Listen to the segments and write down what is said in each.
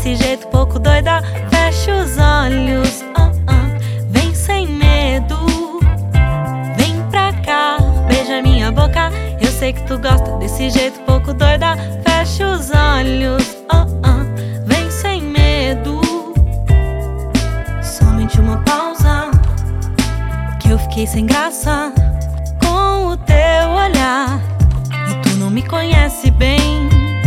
desse jeito pouco doida. Fecha os olhos, vem sem medo. Vem pra cá, beija minha boca. Eu sei que tu gosta desse jeito pouco doida. Fecha os olhos, vem sem medo. Somente uma pausa, que eu fiquei sem graça com o teu olhar. E tu não me conhece bem.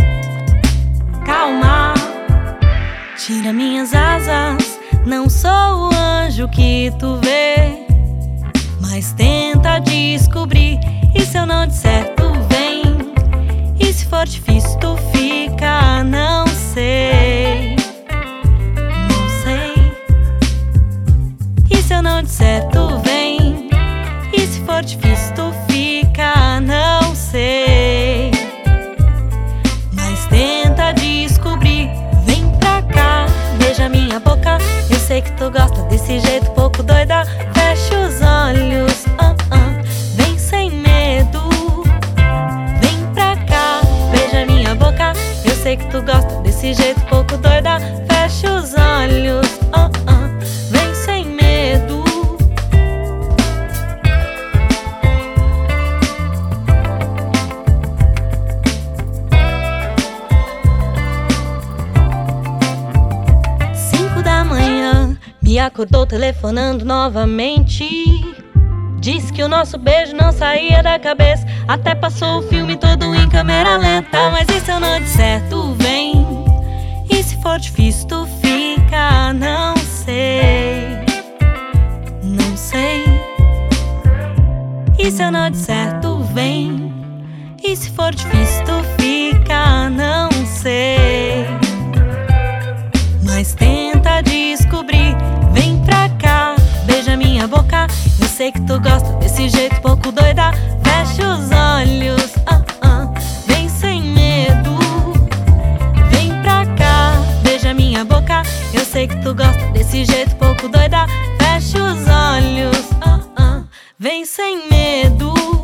Calma, tira minhas asas. Não sou o anjo que tu vê, mas tenta descobrir. E se eu não disser, tu vem. E se for difícil, tu fica. Não sei, não sei. E se eu não disser, tu vem. E se for difícil, tu fica. Não sei, mas tenta descobrir. Vem pra cá, beija minha boca. Eu sei que tu gosta desse jeito pouco doida. Fecha os olhos, vem sem medo. Vem pra cá, beija minha boca. Eu sei que tu gosta desse jeito pouco doida. Fecha os olhos, vem sem medo. Me acordou telefonando novamente. Disse que o nosso beijo não saía da cabeça. Até passou o filme todo em câmera lenta. Mas e se eu não disser, tu vem. E se for difícil, tu fica. Não sei, não sei. E se eu não disser, tu vem. E se for difícil, tu fica. Não sei, mas tenta descobrir. Vem pra cá, beija minha boca. Eu sei que tu gosta desse jeito pouco doida. Fecha os olhos, vem sem medo. Vem pra cá, beija minha boca. Eu sei que tu gosta desse jeito pouco doida. Fecha os olhos, vem sem medo.